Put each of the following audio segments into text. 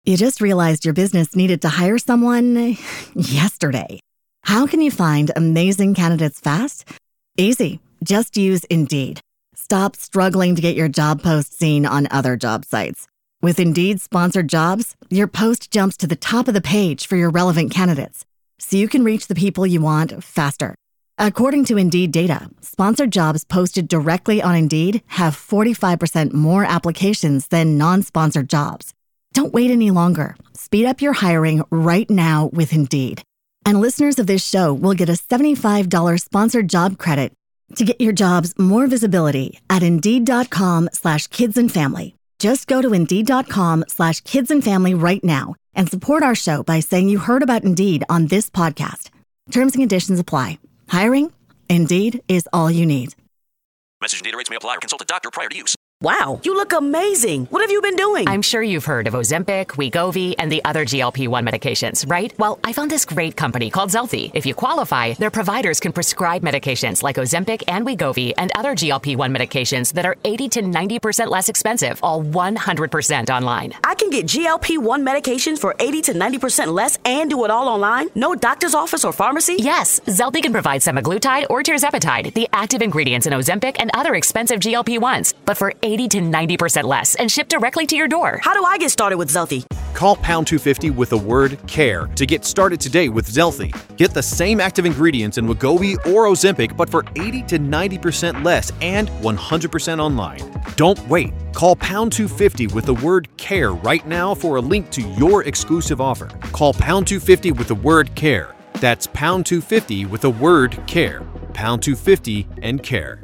You just realized your business needed to hire someone yesterday. How can you find amazing candidates fast? Easy. Just use Indeed. Stop struggling to get your job post seen on other job sites. With Indeed sponsored jobs, your post jumps to the top of the page for your relevant candidates, so you can reach the people you want faster. According to Indeed data, sponsored jobs posted directly on Indeed have 45% more applications than non-sponsored jobs. Don't wait any longer. Speed up your hiring right now with Indeed. And listeners of this show will get a $75 sponsored job credit to get your jobs more visibility at Indeed.com/kidsandfamily. Just go to Indeed.com/kidsandfamily right now and support our show by saying you heard about Indeed on this podcast. Terms and conditions apply. Hiring? Indeed is all you need. Message and data rates may apply or consult a doctor prior to use. Wow, you look amazing. What have you been doing? I'm sure you've heard of Ozempic, Wegovy, and the other GLP-1 medications, right? Well, I found this great company called Zelfie. If you qualify, their providers can prescribe medications like Ozempic and Wegovy and other GLP-1 medications that are 80 to 90% less expensive, all 100% online. I can get GLP-1 medications for 80 to 90% less and do it all online? No doctor's office or pharmacy? Yes, Zelfie can provide semaglutide or tirzepatide, the active ingredients in Ozempic and other expensive GLP-1s, but for 80 to 90% less and shipped directly to your door. How do I get started with Zelfie? Call pound 250 with the word CARE to get started today with Zelfie. Get the same active ingredients in Wegovy or Ozempic, but for 80 to 90% less and 100% online. Don't wait. Call pound 250 with the word CARE right now for a link to your exclusive offer. Call pound 250 with the word CARE. That's pound 250 with the word CARE. Pound 250 and CARE.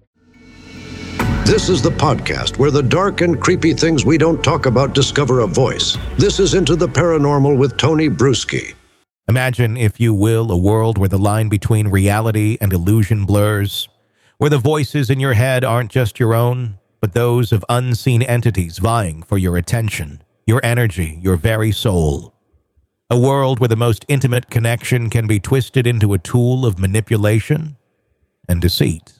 This is the podcast where the dark and creepy things we don't talk about discover a voice. This is Into the Paranormal with Tony Bruschi. Imagine, if you will, a world where the line between reality and illusion blurs, where the voices in your head aren't just your own, but those of unseen entities vying for your attention, your energy, your very soul. A world where the most intimate connection can be twisted into a tool of manipulation and deceit.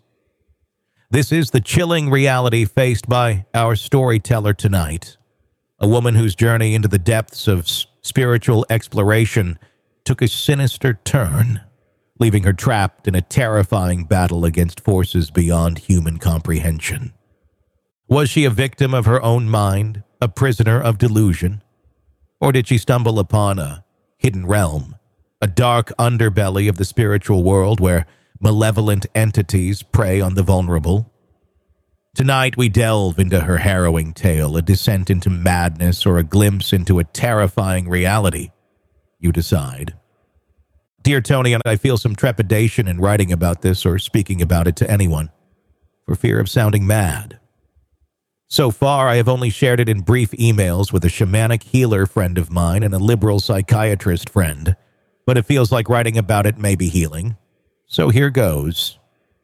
This is the chilling reality faced by our storyteller tonight, a woman whose journey into the depths of spiritual exploration took a sinister turn, leaving her trapped in a terrifying battle against forces beyond human comprehension. Was she a victim of her own mind, a prisoner of delusion? Or did she stumble upon a hidden realm, a dark underbelly of the spiritual world where malevolent entities prey on the vulnerable? Tonight we delve into her harrowing tale, a descent into madness or a glimpse into a terrifying reality. You decide. Dear Tony, I feel some trepidation in writing about this or speaking about it to anyone, for fear of sounding mad. So far, I have only shared it in brief emails with a shamanic healer friend of mine and a liberal psychiatrist friend, but it feels like writing about it may be healing. So here goes.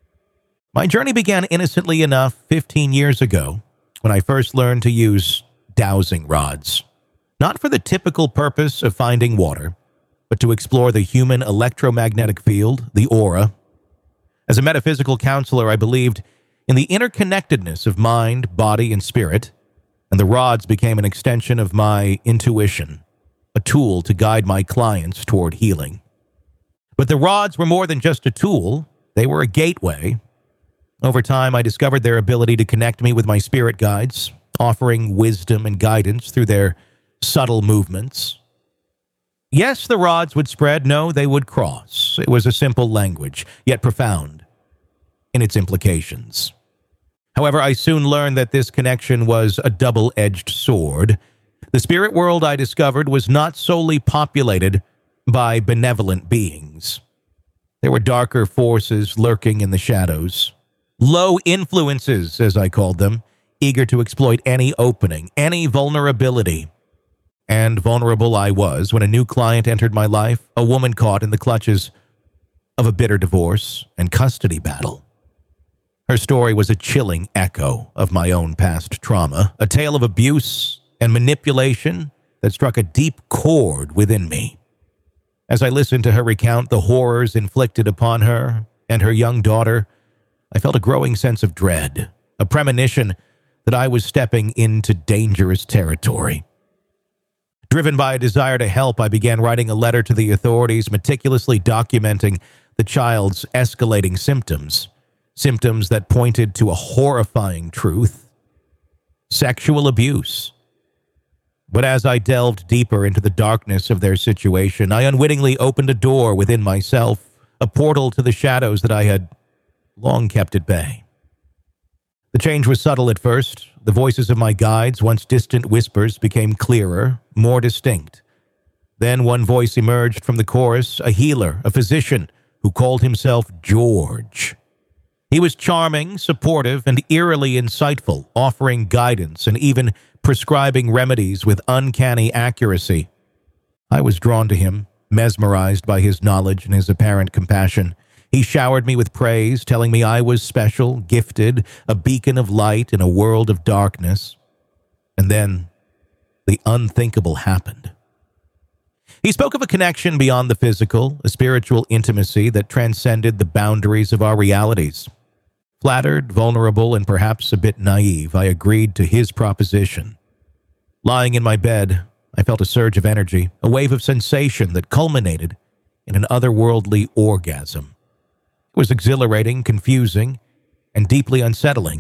My journey began innocently enough 15 years ago when I first learned to use dowsing rods, not for the typical purpose of finding water, but to explore the human electromagnetic field, the aura. As a metaphysical counselor, I believed in the interconnectedness of mind, body, and spirit, and the rods became an extension of my intuition, a tool to guide my clients toward healing. But the rods were more than just a tool. They were a gateway. Over time, I discovered their ability to connect me with my spirit guides, offering wisdom and guidance through their subtle movements. Yes, the rods would spread. No, they would cross. It was a simple language, yet profound in its implications. However, I soon learned that this connection was a double-edged sword. The spirit world, I discovered, was not solely populated by benevolent beings. There were darker forces lurking in the shadows. Low influences, as I called them, eager to exploit any opening, any vulnerability. And vulnerable I was when a new client entered my life, a woman caught in the clutches of a bitter divorce and custody battle. Her story was a chilling echo of my own past trauma, a tale of abuse and manipulation that struck a deep chord within me. As I listened to her recount the horrors inflicted upon her and her young daughter, I felt a growing sense of dread, a premonition that I was stepping into dangerous territory. Driven by a desire to help, I began writing a letter to the authorities, meticulously documenting the child's escalating symptoms. Symptoms that pointed to a horrifying truth: sexual abuse. But as I delved deeper into the darkness of their situation, I unwittingly opened a door within myself, a portal to the shadows that I had long kept at bay. The change was subtle at first. The voices of my guides, once distant whispers, became clearer, more distinct. Then one voice emerged from the chorus, a healer, a physician, who called himself George. He was charming, supportive, and eerily insightful, offering guidance and even prescribing remedies with uncanny accuracy. I was drawn to him, mesmerized by his knowledge and his apparent compassion. He showered me with praise, telling me I was special, gifted, a beacon of light in a world of darkness. And then the unthinkable happened. He spoke of a connection beyond the physical, a spiritual intimacy that transcended the boundaries of our realities. Flattered, vulnerable, and perhaps a bit naive, I agreed to his proposition. Lying in my bed, I felt a surge of energy, a wave of sensation that culminated in an otherworldly orgasm. It was exhilarating, confusing, and deeply unsettling.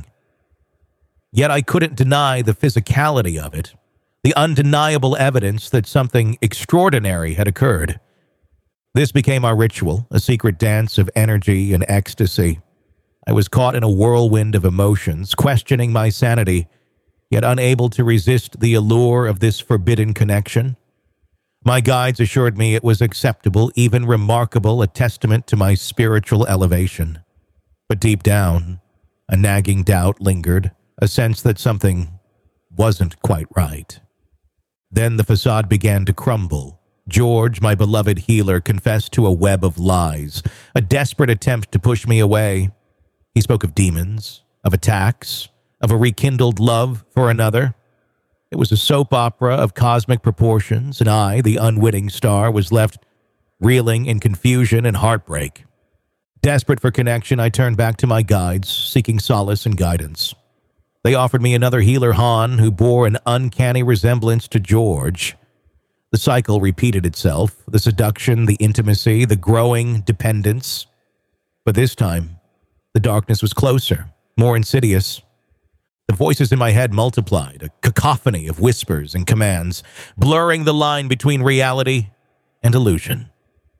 Yet I couldn't deny the physicality of it, the undeniable evidence that something extraordinary had occurred. This became our ritual, a secret dance of energy and ecstasy. I was caught in a whirlwind of emotions, questioning my sanity, yet unable to resist the allure of this forbidden connection. My guides assured me it was acceptable, even remarkable, a testament to my spiritual elevation. But deep down, a nagging doubt lingered, a sense that something wasn't quite right. Then the facade began to crumble. George, my beloved healer, confessed to a web of lies, a desperate attempt to push me away. He spoke of demons, of attacks, of a rekindled love for another. It was a soap opera of cosmic proportions, and I, the unwitting star, was left reeling in confusion and heartbreak. Desperate for connection, I turned back to my guides, seeking solace and guidance. They offered me another healer, Han, who bore an uncanny resemblance to George. The cycle repeated itself, the seduction, the intimacy, the growing dependence. But this time, the darkness was closer, more insidious. The voices in my head multiplied, a cacophony of whispers and commands, blurring the line between reality and illusion.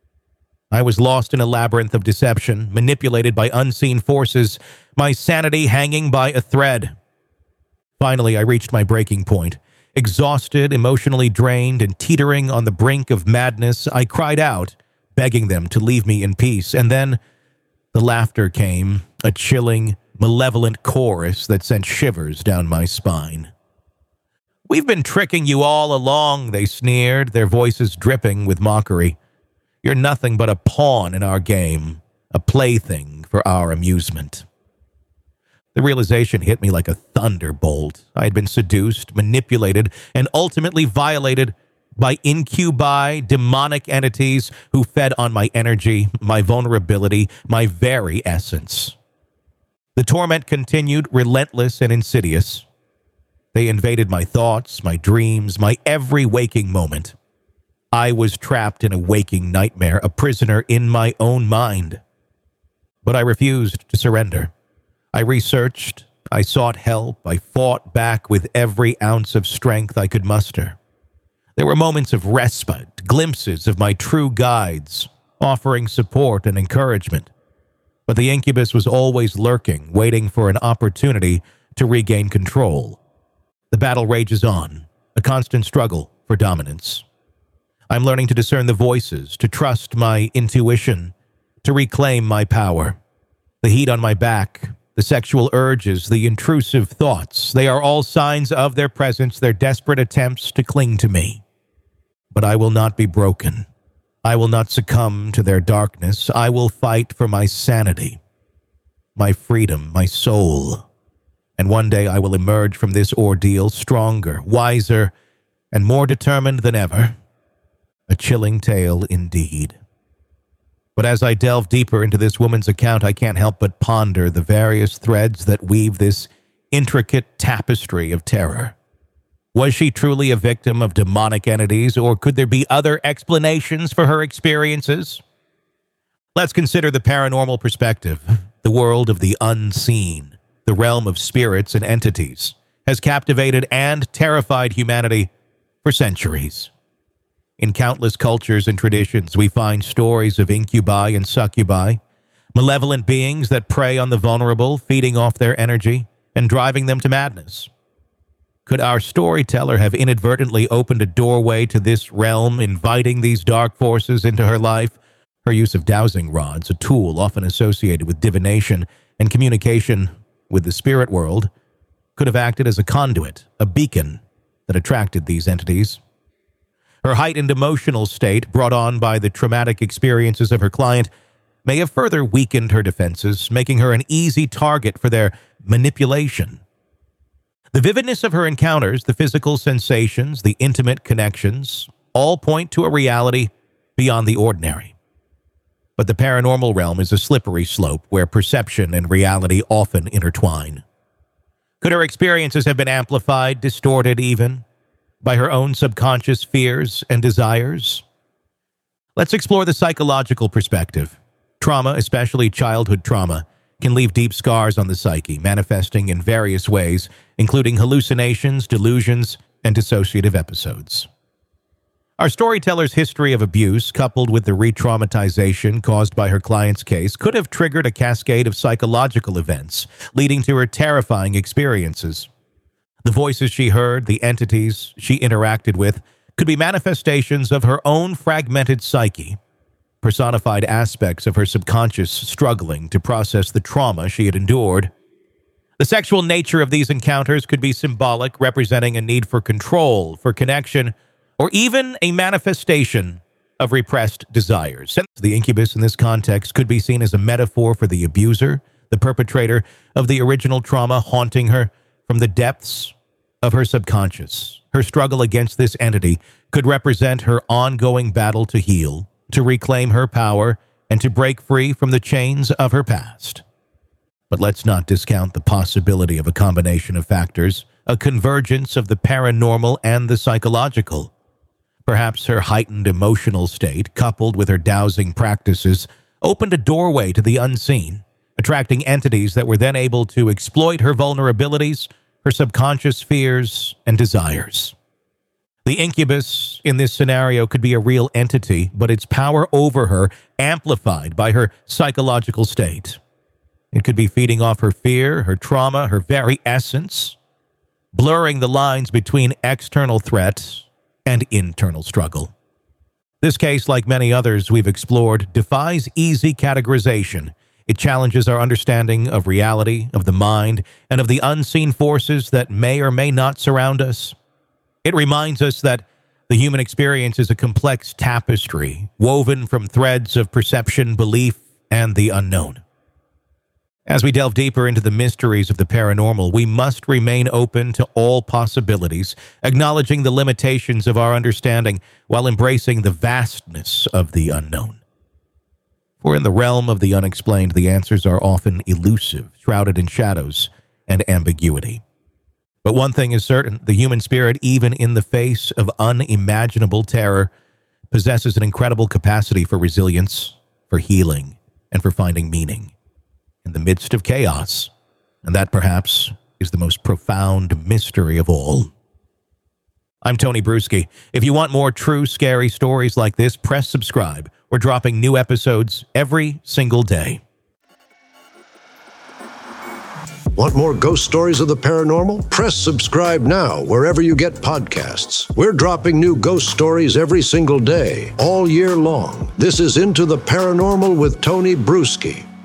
I was lost in a labyrinth of deception, manipulated by unseen forces, my sanity hanging by a thread. Finally, I reached my breaking point. Exhausted, emotionally drained, and teetering on the brink of madness, I cried out, begging them to leave me in peace. And then the laughter came, a chilling, malevolent chorus that sent shivers down my spine. "We've been tricking you all along," they sneered, their voices dripping with mockery. "You're nothing but a pawn in our game, a plaything for our amusement." The realization hit me like a thunderbolt. I had been seduced, manipulated, and ultimately violated by incubi, demonic entities who fed on my energy, my vulnerability, my very essence. The torment continued, relentless and insidious. They invaded my thoughts, my dreams, my every waking moment. I was trapped in a waking nightmare, a prisoner in my own mind. But I refused to surrender. I researched, I sought help, I fought back with every ounce of strength I could muster. There were moments of respite, glimpses of my true guides, offering support and encouragement. But the incubus was always lurking, waiting for an opportunity to regain control. The battle rages on, a constant struggle for dominance. I'm learning to discern the voices, to trust my intuition, to reclaim my power. The heat on my back, the sexual urges, the intrusive thoughts, they are all signs of their presence, their desperate attempts to cling to me. But I will not be broken. I will not succumb to their darkness. I will fight for my sanity, my freedom, my soul. And one day I will emerge from this ordeal stronger, wiser, and more determined than ever. A chilling tale indeed. But as I delve deeper into this woman's account, I can't help but ponder the various threads that weave this intricate tapestry of terror. Was she truly a victim of demonic entities, or could there be other explanations for her experiences? Let's consider the paranormal perspective. The world of the unseen, the realm of spirits and entities, has captivated and terrified humanity for centuries. In countless cultures and traditions, we find stories of incubi and succubi, malevolent beings that prey on the vulnerable, feeding off their energy and driving them to madness. Could our storyteller have inadvertently opened a doorway to this realm, inviting these dark forces into her life? Her use of dowsing rods, a tool often associated with divination and communication with the spirit world, could have acted as a conduit, a beacon that attracted these entities. Her heightened emotional state, brought on by the traumatic experiences of her client, may have further weakened her defenses, making her an easy target for their manipulation. The vividness of her encounters, the physical sensations, the intimate connections, all point to a reality beyond the ordinary. But the paranormal realm is a slippery slope where perception and reality often intertwine. Could her experiences have been amplified, distorted even, by her own subconscious fears and desires? Let's explore the psychological perspective. Trauma, especially childhood trauma, can leave deep scars on the psyche, manifesting in various ways, including hallucinations, delusions, and dissociative episodes. Our storyteller's history of abuse, coupled with the re-traumatization caused by her client's case, could have triggered a cascade of psychological events, leading to her terrifying experiences. The voices she heard, the entities she interacted with, could be manifestations of her own fragmented psyche, personified aspects of her subconscious struggling to process the trauma she had endured. The sexual nature of these encounters could be symbolic, representing a need for control, for connection, or even a manifestation of repressed desires. The incubus in this context could be seen as a metaphor for the abuser, the perpetrator of the original trauma, haunting her from the depths of her subconscious. Her struggle against this entity could represent her ongoing battle to heal, to reclaim her power, and to break free from the chains of her past. But let's not discount the possibility of a combination of factors, a convergence of the paranormal and the psychological. Perhaps her heightened emotional state, coupled with her dowsing practices, opened a doorway to the unseen, attracting entities that were then able to exploit her vulnerabilities, her subconscious fears, and desires. The incubus in this scenario could be a real entity, but its power over her amplified by her psychological state. It could be feeding off her fear, her trauma, her very essence, blurring the lines between external threat and internal struggle. This case, like many others we've explored, defies easy categorization. It challenges our understanding of reality, of the mind, and of the unseen forces that may or may not surround us. It reminds us that the human experience is a complex tapestry, woven from threads of perception, belief, and the unknown. As we delve deeper into the mysteries of the paranormal, we must remain open to all possibilities, acknowledging the limitations of our understanding while embracing the vastness of the unknown. For in the realm of the unexplained, the answers are often elusive, shrouded in shadows and ambiguity. But one thing is certain, the human spirit, even in the face of unimaginable terror, possesses an incredible capacity for resilience, for healing, and for finding meaning in the midst of chaos. And that, perhaps, is the most profound mystery of all. I'm Tony Bruschi. If you want more true scary stories like this, press subscribe. We're dropping new episodes every single day. Want more ghost stories of the paranormal? Press subscribe now wherever you get podcasts. We're dropping new ghost stories every single day, all year long. This is Into the Paranormal with Tony Bruschi.